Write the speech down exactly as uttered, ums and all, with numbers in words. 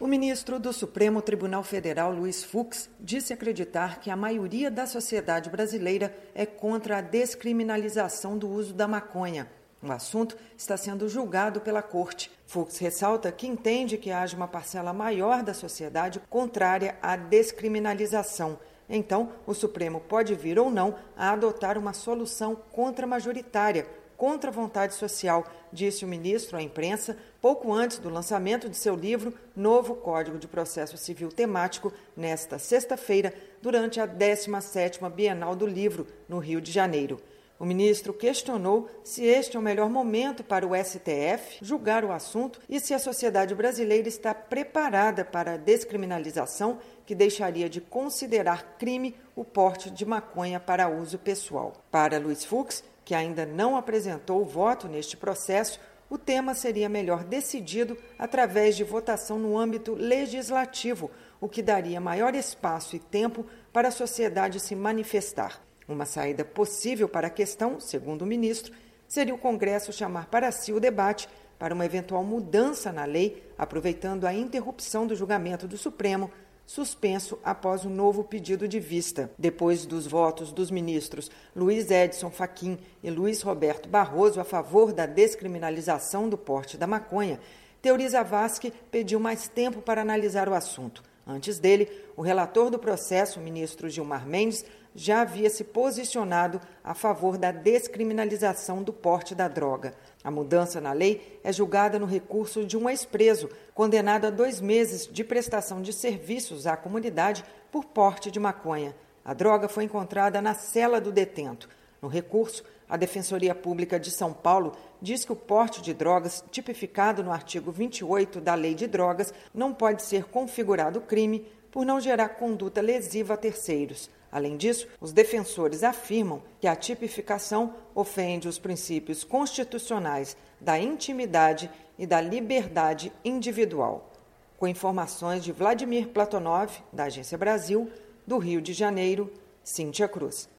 O ministro do Supremo Tribunal Federal, Luiz Fux, disse acreditar que a maioria da sociedade brasileira é contra a descriminalização do uso da maconha. O assunto está sendo julgado pela Corte. Fux ressalta que entende que haja uma parcela maior da sociedade contrária à descriminalização. Então, o Supremo pode vir ou não a adotar uma solução contra-majoritária, contra a vontade social, disse o ministro à imprensa pouco antes do lançamento de seu livro Novo Código de Processo Civil Temático, nesta sexta-feira, durante a décima sétima Bienal do Livro, no Rio de Janeiro. O ministro questionou se este é o melhor momento para o S T F julgar o assunto e se a sociedade brasileira está preparada para a descriminalização que deixaria de considerar crime o porte de maconha para uso pessoal. Para Luiz Fux, que ainda não apresentou voto neste processo, o tema seria melhor decidido através de votação no âmbito legislativo, o que daria maior espaço e tempo para a sociedade se manifestar. Uma saída possível para a questão, segundo o ministro, seria o Congresso chamar para si o debate para uma eventual mudança na lei, aproveitando a interrupção do julgamento do Supremo, suspenso após o novo pedido de vista. Depois dos votos dos ministros Luiz Edson Fachin e Luiz Roberto Barroso a favor da descriminalização do porte da maconha, Teori Zavascki pediu mais tempo para analisar o assunto. Antes dele, o relator do processo, o ministro Gilmar Mendes, já havia se posicionado a favor da descriminalização do porte da droga. A mudança na lei é julgada no recurso de um ex-preso, condenado a dois meses de prestação de serviços à comunidade por porte de maconha. A droga foi encontrada na cela do detento. No recurso, a Defensoria Pública de São Paulo diz que o porte de drogas, tipificado no artigo vinte e oito da Lei de Drogas, não pode ser configurado crime por não gerar conduta lesiva a terceiros. Além disso, os defensores afirmam que a tipificação ofende os princípios constitucionais da intimidade e da liberdade individual. Com informações de Vladimir Platonov, da Agência Brasil, do Rio de Janeiro, Cíntia Cruz.